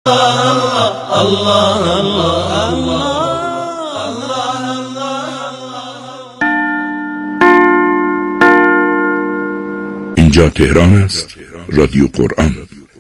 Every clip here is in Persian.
اینجا تهران است، رادیو قرآن.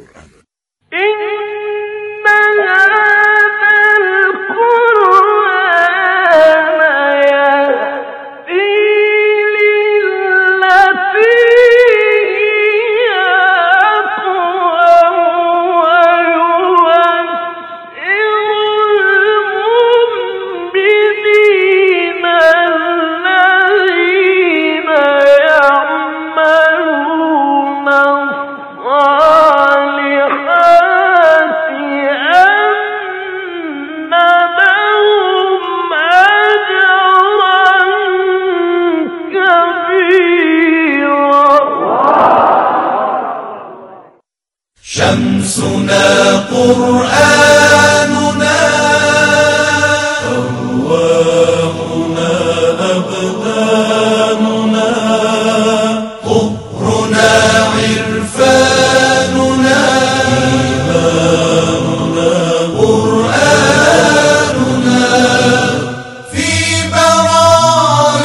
شمسنا قرآننا أرواحنا أبداننا طهرنا عرفاننا إيماننا قرآننا في برار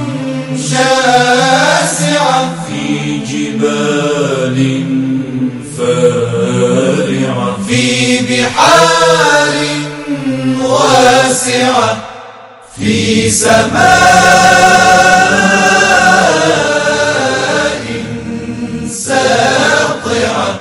شاسعة في جبال فارعة في بحار واسعة في سماء ساطعة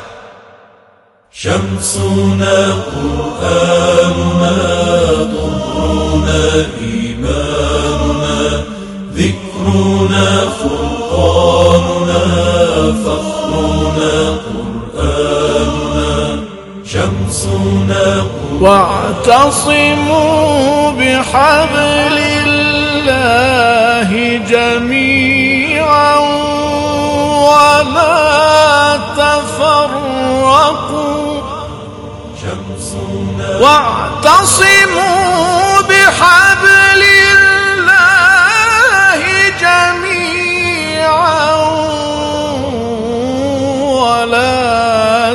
شمسنا قرآننا طهرنا إيماننا ذكرنا فرقاننا فخرنا قرآننا شمسنا واعتصموا بحبل الله جميعا ولا تفرقوا شمسنا واعتصموا بحبل الله جميعا ولا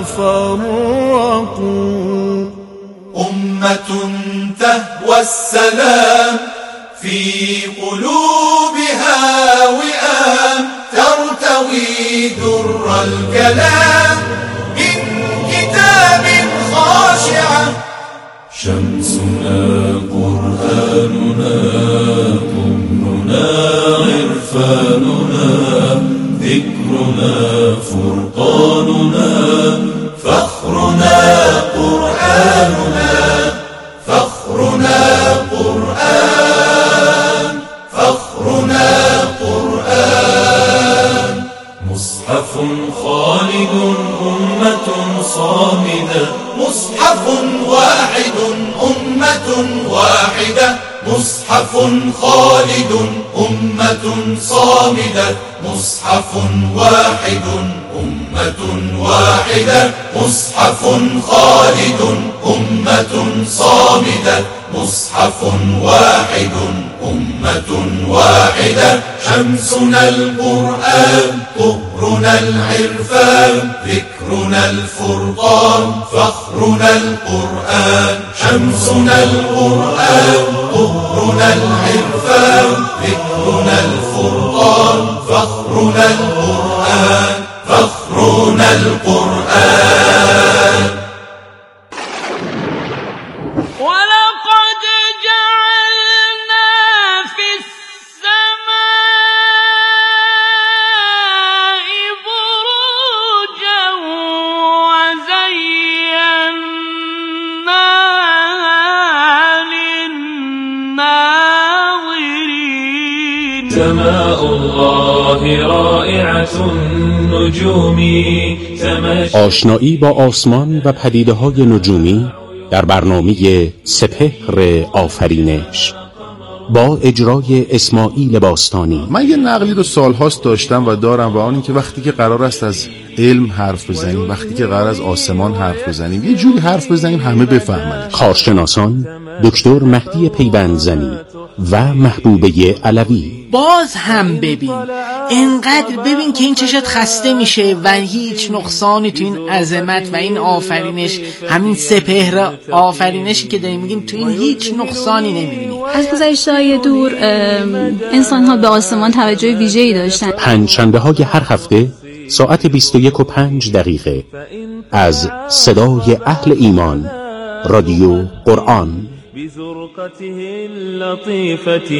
تفرقوا أمة تهوى السلام في قلوبها وئام ترتوي در الكلام من كتاب خاشعة شمسنا قرآننا طهرنا عرفاننا ذكرنا فرقاننا فخرنا قرآننا فخرنا قرآن فخرنا قرآن مصحف خالد أمة صامدة مصحف واحد أمة واحدة مصحف خالد أمة صامدة مصحف واحد أمة واحدة مصحف خالد أمة صامدة مصحف واحد أمة واحدة شمسنا القرآن طهرنا العرفان ذكرنا الفرقان فخرنا القرآن شمسنا القرآن طهرنا العرفان ذكرنا الفرقان فخرنا القرآن فخرنا القرآن ولقد جعلنا في السماء بروجا وزيناها للناظرين سماء الله رائعة النجوم آشنایی با آسمان و پدیده‌های نجومی در برنامه سپهر آفرینش با اجرای اسماعیل باستانی. من یه نقلی رو سالهاست داشتم و دارم و آن این که وقتی که قرار است از علم حرف بزنیم، وقتی که قرار از آسمان حرف بزنیم، یه جوری حرف بزنیم همه بفهمن. کارشناسان دکتر مهدی پیوندزنی و محبوبه علوی باز هم ببین، انقدر ببین که این چشت خسته میشه و هیچ نقصانی تو این عظمت و این آفرینش، همین سپهر آفرینشی که داریم میگیم، تو این هیچ نقصانی نمیبینی. از گذشته‌های دور انسان ها به آسمان توجه ویژه‌ای داشتن. پنجشنبه های هر هفته ساعت 21:05 از صدای اهل ایمان، رادیو قرآن. بزرقته اللطيفة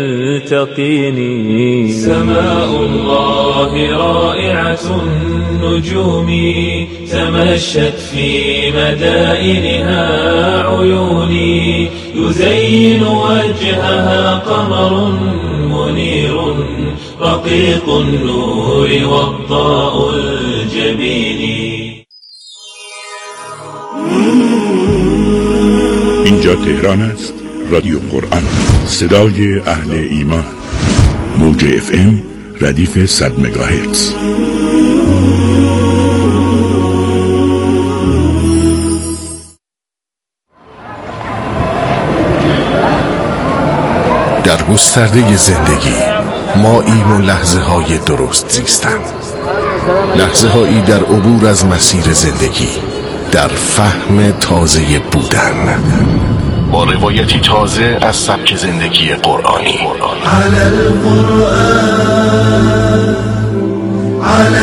يلتقيني سماء الله رائعة النجوم تمشت في مدائنها عيوني يزين وجهها قمر منير رقيق النور وضاء الجبين. اینجا تهران است، رادیو قرآن، صدای اهل ایمان، موج FM ردیف 100 مگاهرتز. در گسترده زندگی ما ایم و لحظه های درست زیستن، لحظه هایی در عبور از مسیر زندگی، در فهم تازه بودن، با روایتی تازه از سبک زندگی قرآنی. على القرآن على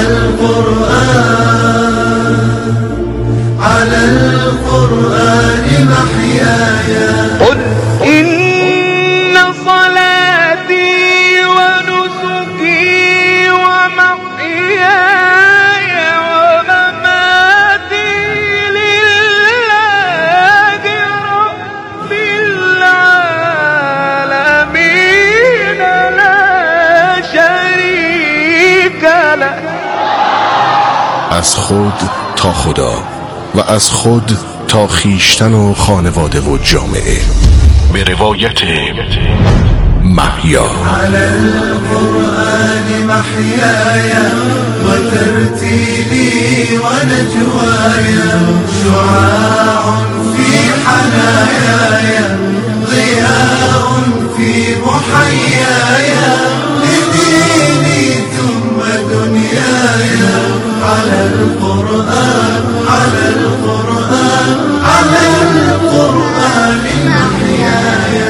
القرآن على القرآن محياي قل إن صلاتي ونسكي ومحياي ومماتي لله رب العالمين لا شريك له. از خود تا خدا و از خود تا خیشتن و خانواده و جامعه، به روایت محیا. على القرآن محياي وترتيلي ونجواي شعاع في حناياي ضياء في محياي لديني ثم دنياي. على القرآن على القرآن على القرآن محياي.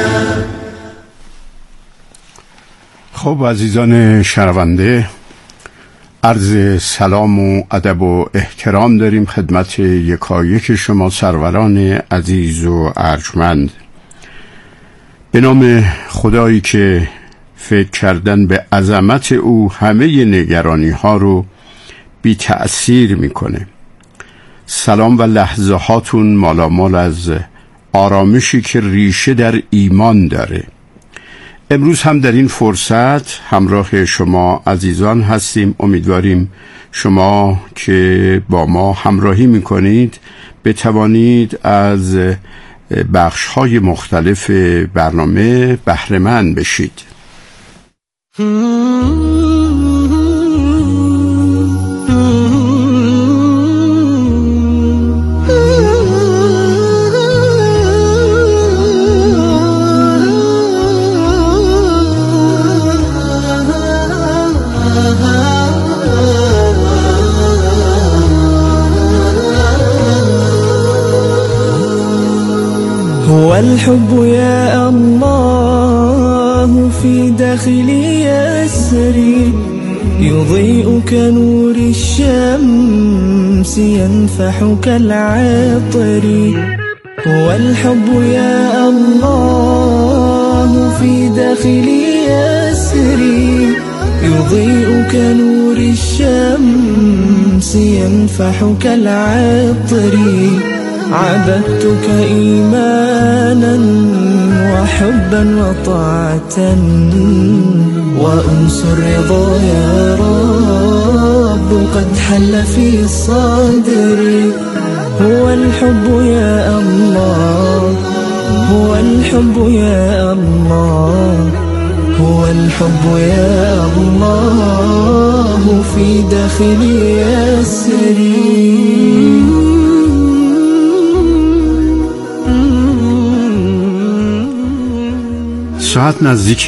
خب عزیزان شنونده، عرض سلام و ادب و احترام داریم خدمت یکایک شما سروران عزیز و ارجمند. به نام خدایی که فکر کردن به عظمت او همه نگرانی ها رو بی تأثیر میکنه. سلام و لحظه هاتون مالامال از آرامشی که ریشه در ایمان داره. امروز هم در این فرصت همراه شما عزیزان هستیم. امیدواریم شما که با ما همراهی میکنید بتوانید از بخش‌های مختلف برنامه بهره‌مند بشید. هو الحب يا الله في داخلي يسري يضيء كنور الشمس ينفح كالعطر. هو الحب يا الله في داخلي يسري يضيء كنور الشمس ينفح كالعطر. عبدتك إيمانا وحبا وطاعة وأنس الرضا يا رب قد حل في صدري. هو الحب يا الله هو الحب يا الله هو الحب يا الله في داخلي يسري. ساعت نزدیک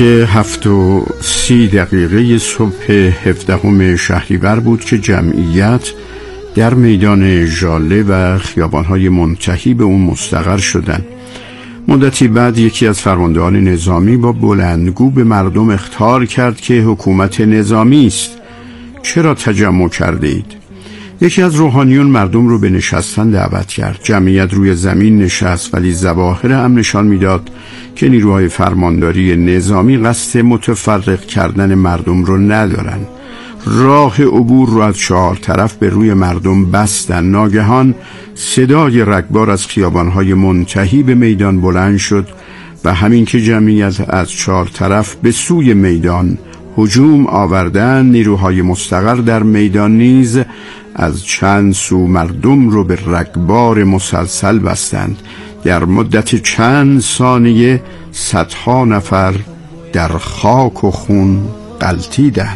7:30 صبح 17 شهریور بود که جمعیت در میدان ژاله و خیابان‌های منتهی به اون مستقر شدند. مدتی بعد یکی از فرماندهان نظامی با بلندگو به مردم اخطار کرد که حکومت نظامی است، چرا تجمع کرده اید؟ یکی از روحانیون مردم رو به نشستن دعوت کرد. جمعیت روی زمین نشست، ولی ظواهر هم نشان میداد که نیروهای فرمانداری نظامی قصد متفرق کردن مردم رو ندارن. راه عبور رو از 4 طرف به روی مردم بستن. ناگهان صدای رگبار از خیابانهای منتهی به میدان بلند شد و همین که جمعیت از 4 طرف به سوی میدان هجوم آوردن، نیروهای مستقر در میدان نیز از چند سو مردم رو به رگبار مسلسل بستند. در مدت چند ثانیه صدها نفر در خاک و خون غلتیدند.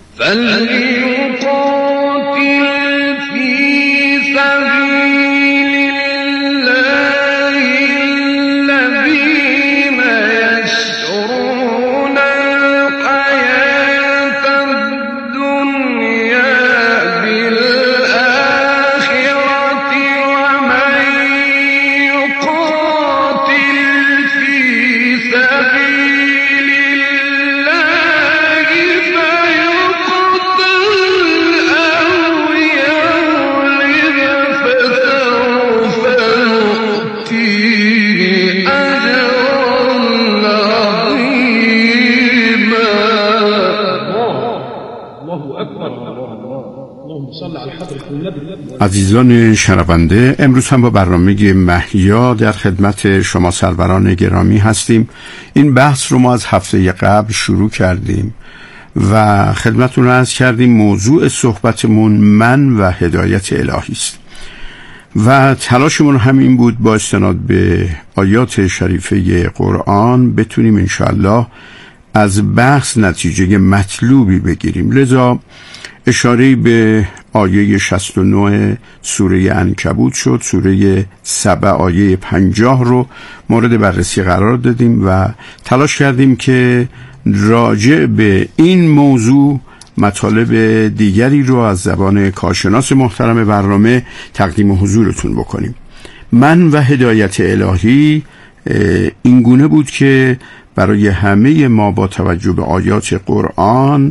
عزیزان شنونده، امروز هم با برنامه محیا در خدمت شما سروران گرامی هستیم. این بحث رو ما از هفته قبل شروع کردیم و خدمتتون عرض کردیم موضوع صحبتمون من و هدایت الهی است و تلاشمون همین بود با استناد به آیات شریفه قرآن بتونیم انشاءالله از بحث نتیجه مطلوبی بگیریم. لذا اشاره به آیه 69 سوره عنکبوت شد. سوره سبع آیه 50 رو مورد بررسی قرار دادیم و تلاش کردیم که راجع به این موضوع مطالب دیگری رو از زبان کارشناس محترم برنامه تقدیم حضورتون بکنیم. من و هدایت الهی این گونه بود که برای همه ما با توجه به آیات قرآن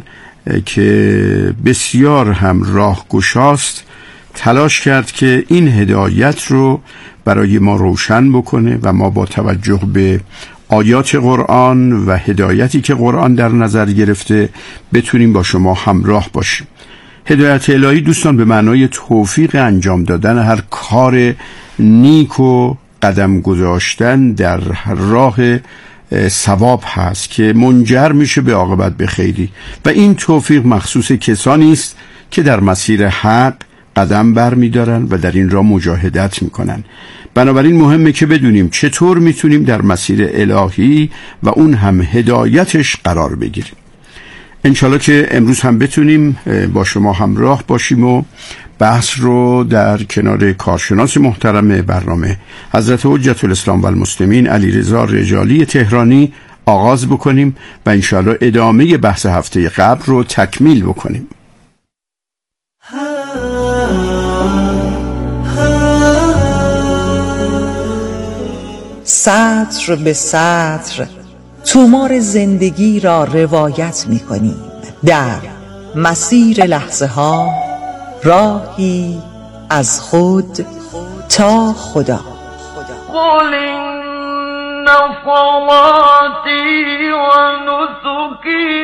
که بسیار هم راهگشاست تلاش کرد که این هدایت رو برای ما روشن بکنه و ما با توجه به آیات قرآن و هدایتی که قرآن در نظر گرفته بتونیم با شما همراه باشیم. هدایت الهی دوستان به معنای توفیق انجام دادن هر کار نیک و قدم گذاشتن در راه ثواب هست که منجر میشه به عاقبت به خیری و این توفیق مخصوص کسانی است که در مسیر حق قدم برمیدارن و در این راه مجاهدت میکنن. بنابراین مهمه که بدونیم چطور میتونیم در مسیر الهی و اون هم هدایتش قرار بگیریم. انشالله که امروز هم بتونیم با شما همراه باشیم و بحث رو در کنار کارشناس محترم برنامه حضرت حجت الاسلام و المسلمین علیرضا رجالی تهرانی آغاز بکنیم و انشالله ادامه بحث هفته قبل رو تکمیل بکنیم. سطر به سطر تومار زندگی را روایت می کنیم در مسیر لحظه ها، راهی از خود تا خدا. قل إن صلاتي ونسكي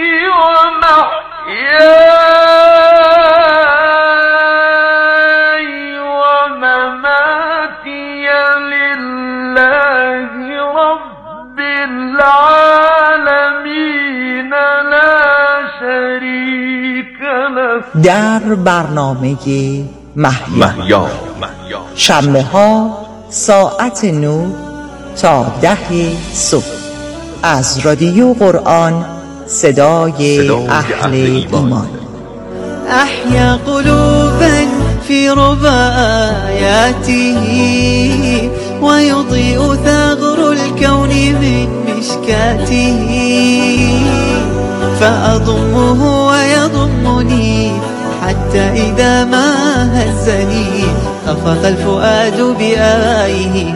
ومحياي ومماتي لله رب العالمين لا شريك له. در برنامه محیا شنبه ها ساعت 9 تا 10 صبح از رادیو قرآن صدای اهل ایمان. أحيا قلوبا في رباياته ويضيء ثغر الكون من مشكاته فأضمه ويضمني حتى إذا ما هزني خفق الفؤاد بآيه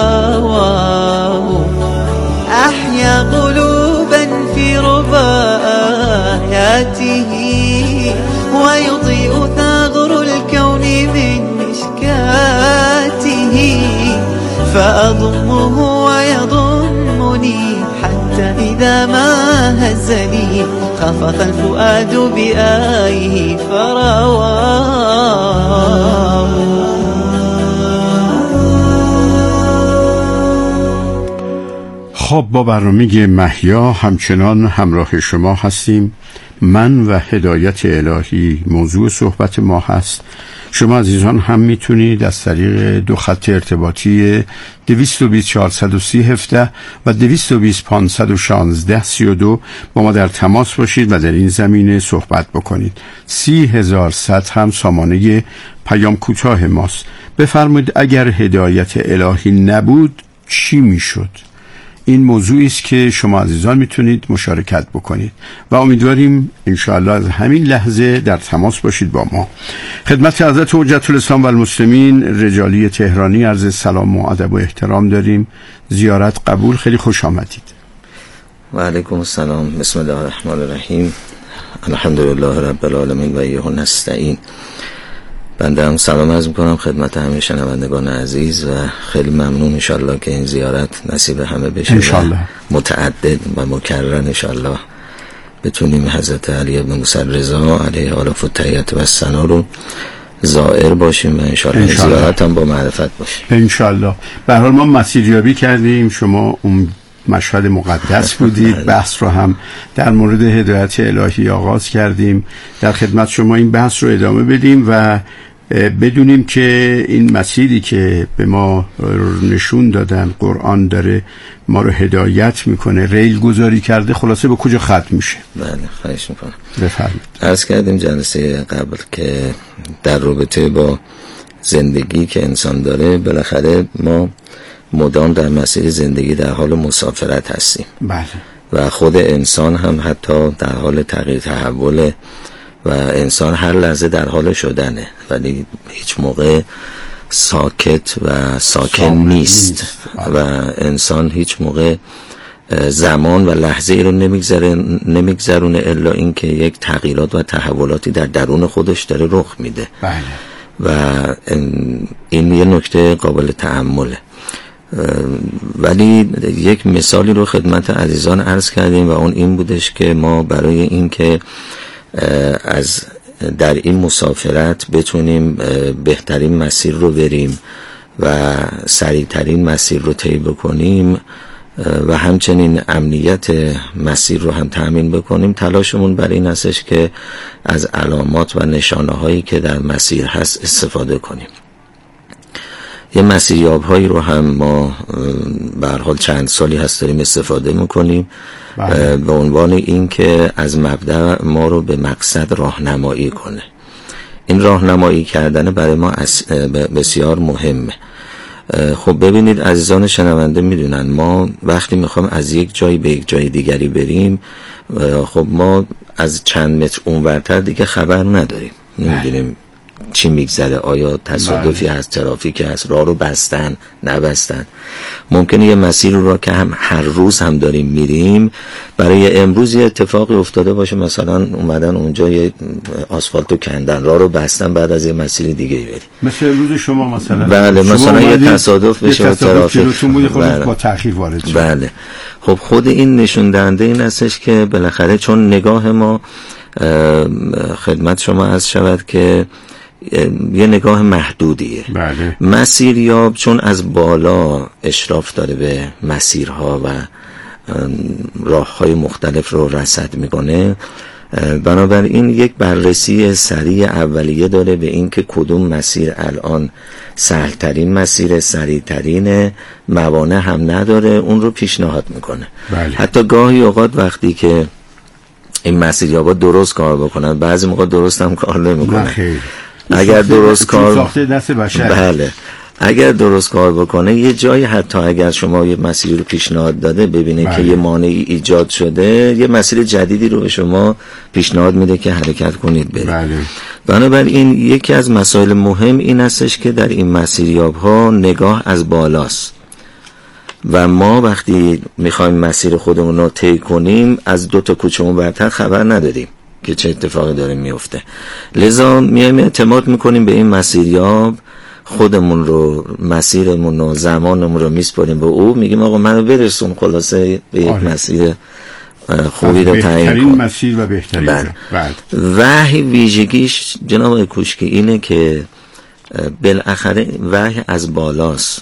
فرواه أحيا قلوبا في ربا آياته ويضيء ثغر الكون من مشكاته فأضمه ويضمني حتى إذا ما هزني خفق الفؤاد بآيه فرواه. خب با برنامه محیا همچنان همراه شما هستیم. من و هدایت الهی موضوع صحبت ما هست. شما عزیزان هم میتونید از طریق دو خط ارتباطی 220-430-17 و 220-516-32 با ما در تماس باشید و در این زمینه صحبت بکنید. 30,100 هم سامانه پیام کوتاه ماست. بفرمایید اگر هدایت الهی نبود چی میشد؟ این موضوعی است که شما عزیزان میتونید مشارکت بکنید و امیدواریم انشاءالله از همین لحظه در تماس باشید با ما. خدمت حضرت حجت الاسلام و المسلمین رجالی تهرانی عرض سلام و ادب و احترام داریم. زیارت قبول، خیلی خوش آمدید. و علیکم السلام. بسم الله الرحمن الرحیم. الحمدلله رب العالمین و ایه نستعین. بنده هم سلام عرض میکنم خدمت همه شنوندگان عزیز و خیلی ممنون انشالله که این زیارت نصیب همه بشه انشالله. متعدد و مکرر انشالله بتونیم حضرت علی بن موسی رضا علیه آلاف و تحیت و الثنا رو زائر باشیم و انشالله زیارت هم با معرفت باشه انشالله. به هر حال ما مسیریابی کردیم، شما اون مشهد مقدس بودید، بحث رو هم در مورد هدایت الهی آغاز کردیم. در خدمت شما این بحث رو ادامه بدیم و بدونیم که این مسیری که به ما نشون دادن قرآن داره ما رو هدایت میکنه، ریل گذاری کرده، خلاصه به کجا ختم میشه؟ بله خواهش میکنم. بفرمایید. عرض کردیم جلسه قبل که در رابطه با زندگی که انسان داره بالاخره ما مدام در مسیر زندگی در حال مسافرت هستیم. بله. و خود انسان هم حتی در حال تغییر تحوله و انسان هر لحظه در حال شدنه ولی هیچ موقع ساکت و ساکن نیست و انسان هیچ موقع زمان و لحظه ای رو نمیگذرونه الا این که یک تغییرات و تحولاتی در درون خودش داره رخ میده. بله. و این یه نکته قابل تأمله. ولی یک مثالی رو خدمت عزیزان عرض کردیم و اون این بودش که ما برای این که از در این مسافرت بتونیم بهترین مسیر رو بریم و سریعترین مسیر رو طی بکنیم و همچنین امنیت مسیر رو هم تأمین بکنیم، تلاشمون برای این هستش که از علامات و نشانه هایی که در مسیر هست استفاده کنیم. یه مسیریاب هایی رو هم ما به هر حال چند سالی هست داریم استفاده میکنیم به عنوان این که از مبدأ ما رو به مقصد راهنمایی کنه. این راهنمایی کردن برای ما بسیار مهمه. خب ببینید عزیزان شنونده میدونن ما وقتی میخوام از یک جایی به یک جای دیگری بریم خب ما از چند متر اونورتر دیگه خبر نداریم، نمیدونیم چی میگذره، آیا تصادفی هست، ترافیکی هست، راه رو بستن نبستن. ممکنه یه مسیر رو که هم هر روز هم داریم میریم برای امروز یه اتفاقی افتاده باشه، مثلا اومدن اونجا یه آسفالتو کندن، راه رو بستن، بعد از یه مسیر دیگه بریم مثل امروز شما مثلا بله مثلا یه تصادف بشه و ترافیک بله. با تأخیر وارد شد. بله. خب خود این نشون دهنده این هستش که بالاخره چون نگاه ما خدمت شما عرض شود که یه نگاه محدودیه. بله. مسیریاب چون از بالا اشراف داره به مسیرها و راههای مختلف رو رصد میکنه، بنابراین یک بررسی سریع اولیه داره به این که کدوم مسیر الان سهلترین مسیر، سریعترین، موانع هم نداره، اون رو پیشنهاد میکنه. بله. حتی گاهی اوقات وقتی که این مسیریابا درست کار بکنن، بعضی موقع درست هم کار نمیکنن. اگر درست کار ساخته دست بشر. بله اگر درست کار بکنه یه جایی حتی اگر شما یه مسیری رو پیشنهاد داده ببینه که یه مانعی ایجاد شده، یه مسیر جدیدی رو به شما پیشنهاد میده که حرکت کنید برید. بنابراین یکی از مسائل مهم این هستش که در این مسیریاب‌ها نگاه از بالاست و ما وقتی میخوایم مسیر خودمون رو طی کنیم از دو تا کوچه‌مون برتر خبر نداریم که چه اتفاقی داره میفته. لذا میایم اعتماد میکنیم به این مسیریاب، خودمون رو، مسیرمون و زمانمون رو میسپاریم به او، میگیم آقا منو برسون خلاصه به یک مسیر خوبی رو تعیین کن. مسیر و بهترین. وحی ویژگیش جناب کوشکی اینه که بالاخره وحی از بالاست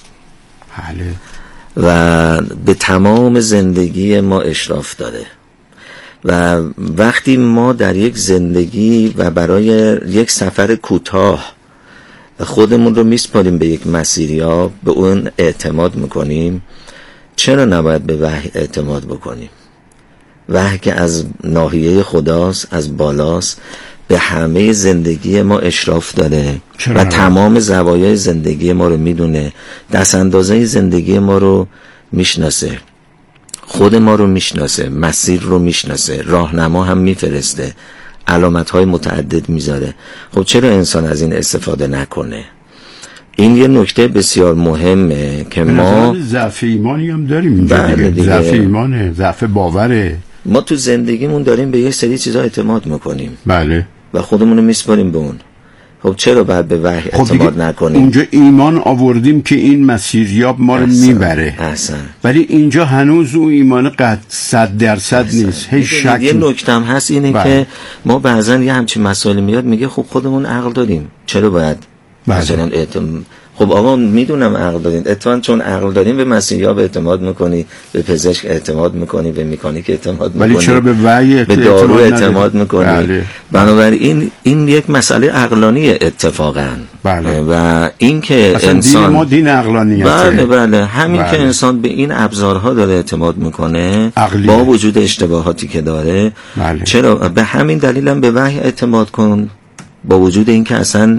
و به تمام زندگی ما اشراف داره و وقتی ما در یک زندگی و برای یک سفر کوتاه خودمون رو میسپاریم به یک مسیریاب، به اون اعتماد میکنیم، چرا نباید به وحی اعتماد بکنیم؟ وحی که از ناحیه خداست، از بالاست، به همه زندگی ما اشراف داره و تمام زوایای زندگی ما رو میدونه، دست اندازه زندگی ما رو میشناسه، خود ما رو میشناسه، مسیر رو میشناسه، راهنما هم میفرسته، علامت‌های متعدد میذاره. خب چرا انسان از این استفاده نکنه؟ این یه نکته بسیار مهمه که ما ضعف ایمانی هم داریم اینجا دیگه. ضعف ایمانه، ضعف باوره. ما تو زندگیمون داریم به یه سری چیزا اعتماد میکنیم بله و خودمون رو میسپاریم به اون. خب چرا باید به وحی اعتماد نکنیم؟ اونجا ایمان آوردیم که این مسیریاب ما رو میبره، ولی اینجا هنوز اون ایمان قطع 100% نیست، هی شک. یه نکته هم هست اینه که ما بعضن یه همچین مسائل میاد میگه خب خودمون عقل داریم، چرا باید مثلا خب آقا میدونم عقل دارین، اتفاقا چون عقل دارین به مسیریاب اعتماد میکنی، به پزشک اعتماد میکنی، به مکانیک اعتماد میکنی، ولی چرا به وحی به دارو اعتماد میکنی؟ بنابراین این یک مسئله عقلانی اتفاقا. و این که انسان دین ما دین عقلانی است. بله همین که انسان به این ابزارها داره اعتماد میکنه با وجود اشتباهاتی که داره. چرا به همین دلیل هم به وحی اعتماد کن، با وجود این که اصلا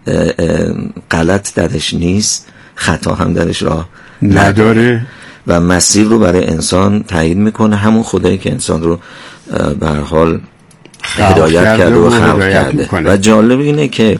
غلط درش نیست، خطا هم درش راه نداره و مسیر رو برای انسان تعیین میکنه، همون خدایی که انسان رو به هر حال هدایت کرده و خلق کرده. و جالب اینه که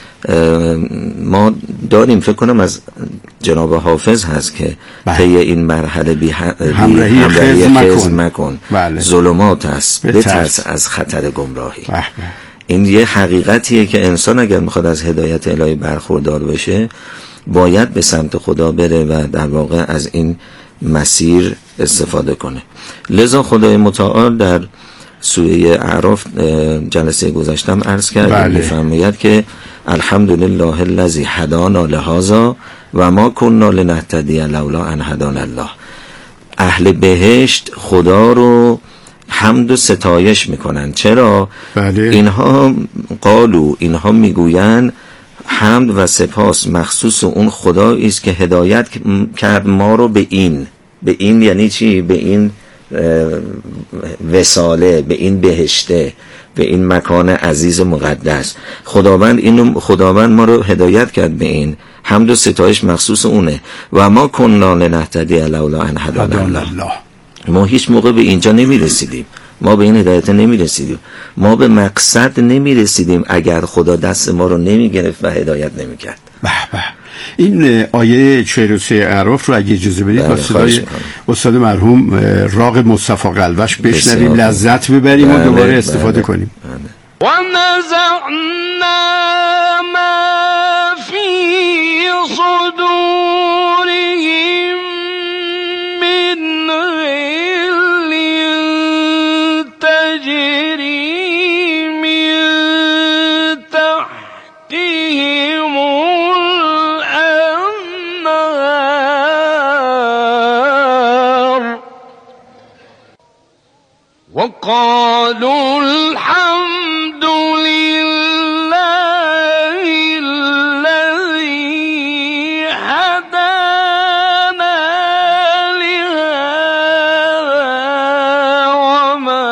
ما داریم، فکر کنم از جناب حافظ هست که طی این مرحله همراهی خضر مکن، ظلمات است بترس از خطر گمراهی. این یه حقیقتیه که انسان اگر میخواد از هدایت الهی برخوردار بشه باید به سمت خدا بره و در واقع از این مسیر استفاده کنه. لذا خدای متعال در سوره اعراف جلسه گذشتم عرض کرد میفرماید که الحمدلله الذی هدانا لهذا و ما كنا لنهتدی لولا ان هدانا الله. اهل بهشت خدا رو حمد و ستایش میکنن. چرا؟ اینها میگوین حمد و سپاس مخصوص اون خدایی است که هدایت کرد ما رو به این یعنی چی؟ به این وصاله، به این بهشته، به این مکان عزیز مقدس. خداوند ما رو هدایت کرد به این. حمد و ستایش مخصوص اونه. و ما کنا لنهتدی لولا ان هدانا الله. ما هیچ موقع به اینجا نمیرسیدیم، ما به این هدایت نمیرسیدیم، ما به مقصد نمیرسیدیم اگر خدا دست ما رو نمیگرفت و هدایت نمیکرد. این آیه 43 اعراف رو اگه اجازه بدید با صدای استاد مرحوم راغ مصطفی قلوش بشنویم، لذت ببریم و دوباره استفاده کنیم. و نزعنا ما فی صدورهم من غل تجری من تحتهم الأنهار وقالوا الحمد لله الذي هدانا لهذا وما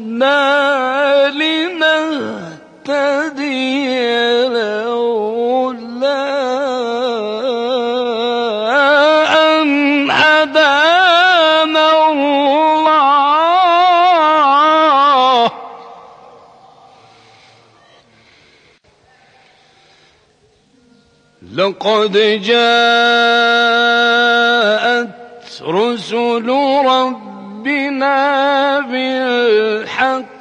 كنا لنهتدي لولا قد جاءت رسل ربنا بالحق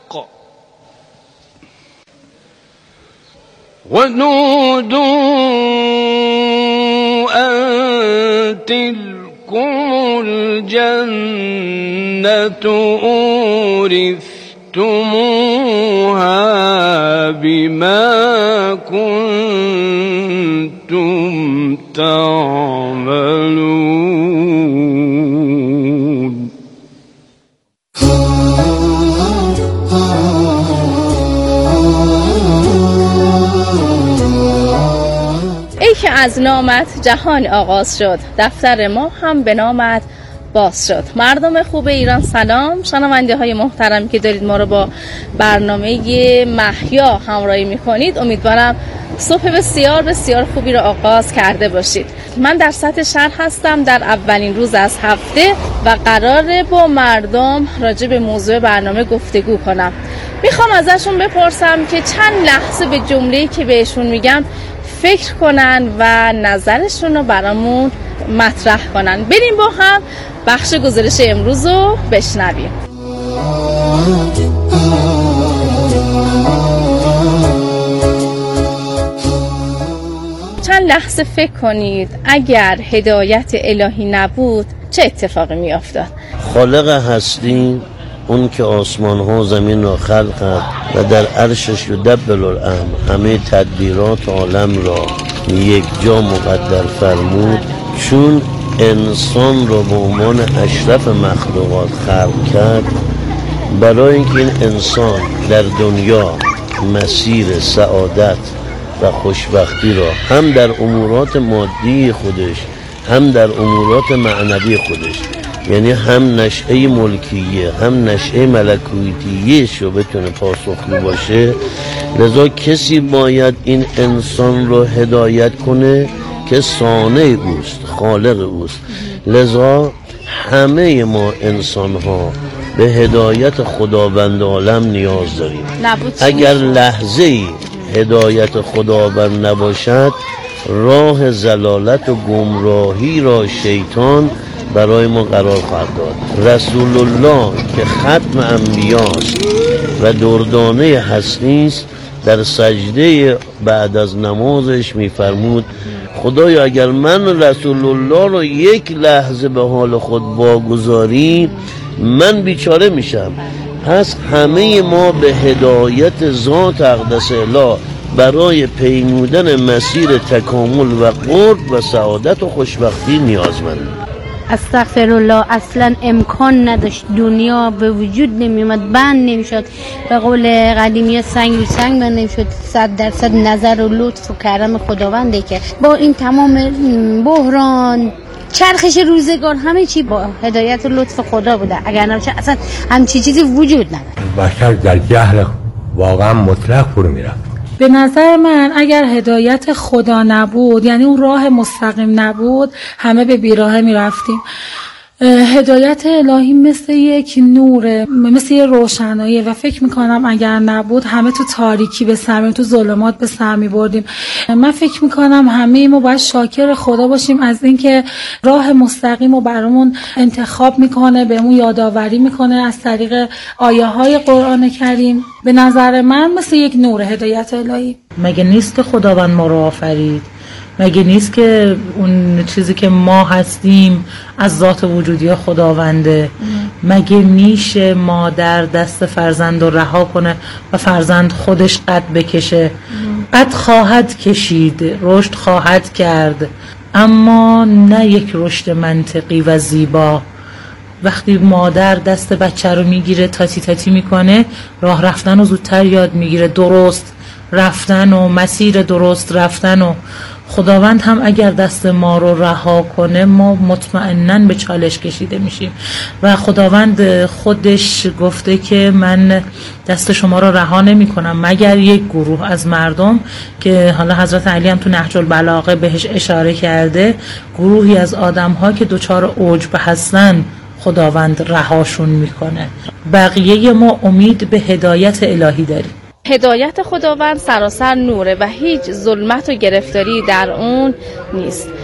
ونودوا أن تلكم الجنة أورثتموها بما كنتم تعملون. ای که از نامت جهان آغاز شد، دفتر ما هم به نامت باز شد. مردم خوب ایران سلام، شنونده های محترمی که دارید ما رو با برنامه محیا همراهی میکنید، امیدوارم صبح بسیار بسیار خوبی رو آغاز کرده باشید. من در سطح شهر هستم در اولین روز از هفته و قراره با مردم راجع به موضوع برنامه گفتگو کنم. میخوام ازشون بپرسم که چند لحظه به جمله‌ای که بهشون میگم فکر کنن و نظرشون رو برامون مطرح کنن. بریم با هم بخش گزارش امروز رو بشنویم. چند لحظه فکر کنید اگر هدایت الهی نبود چه اتفاقی می افتاد؟ خالق هستی، اون که آسمان ها زمین را خلق کرد و در عرشش یدبر الامر، همه تدبیرات عالم را یک جا مقدر فرمود، چون انسان را به عنوان اشرف مخلوقات خلق کرد برای اینکه این انسان در دنیا مسیر سعادت و خوشبختی را هم در امورات مادی خودش هم در امورات معنوی خودش، یعنی هم نشأه ملکیه هم نشأه ملکوتیهش رو بتونه پاسخگو باشه، لذا کسی باید این انسان رو هدایت کنه که صانع اوست، خالق اوست. لذا همه ما انسان ها به هدایت خداوند عالم نیاز داریم. اگر لحظه هدایت خداوند نباشد، راه ضلالت و گمراهی را شیطان برای ما قرار خواهد داد. رسول الله که ختم انبیاست و دردانه هستی است، در سجده بعد از نمازش میفرمود خدایا اگر من رسول الله رو یک لحظه به حال خود واگذاری من بیچاره میشم. پس همه ما به هدایت ذات اقدس اله برای پیمودن مسیر تکامل و قرب و سعادت و خوشبختی نیازمندیم. استغفرالله، اصلا امکان نداشت، دنیا به وجود نمیومد، بند نمیشد، به قول قدیمی سنگ رو سنگ بند نمیشد. 100% نظر و لطف و کرم خداونده که با این تمام بحران چرخش روزگار همه چی با هدایت و لطف خدا بوده. اگر نباشه اصلا همچی چیزی وجود نداره. بشر در جهل واقعا مطلق فرو میرفت. به نظر من اگر هدایت خدا نبود، یعنی اون راه مستقیم نبود، همه به بیراهه میرفتیم. هدایت الهی مثل یک نوره، مثل یک روشنایی و فکر میکنم اگر نبود همه تو تاریکی به سر، تو ظلمات به سر میبردیم. من فکر میکنم همه ما باید شاکر خدا باشیم از اینکه راه مستقیم رو برامون انتخاب میکنه، بهمون یادآوری میکنه از طریق آیه های قرآن کریم. به نظر من مثل یک نور هدایت الهی. مگه نیست که خداوند ما رو آفرید؟ مگه نیست که اون چیزی که ما هستیم از ذات وجودی خداونده؟ مگه میشه مادر دست فرزند رو رها کنه و فرزند خودش قد بکشه؟ قد خواهد کشید، رشد خواهد کرد، اما نه یک رشد منطقی و زیبا. وقتی مادر دست بچه رو میگیره تاتی تاتی میکنه، راه رفتن رو زودتر یاد میگیره، درست رفتن و مسیر درست رفتن. و خداوند هم اگر دست ما رو رها کنه ما مطمئناً به چالش کشیده میشیم و خداوند خودش گفته که من دست شما رو رها نمی کنم مگر یک گروه از مردم، که حالا حضرت علی هم تو نهج البلاغه بهش اشاره کرده، گروهی از آدم ها که دچار عجب هستن خداوند رهاشون میکنه. بقیه ما امید به هدایت الهی داریم. هدایت خداوند سراسر نوره و هیچ ظلمت و گرفتاری در اون نیست.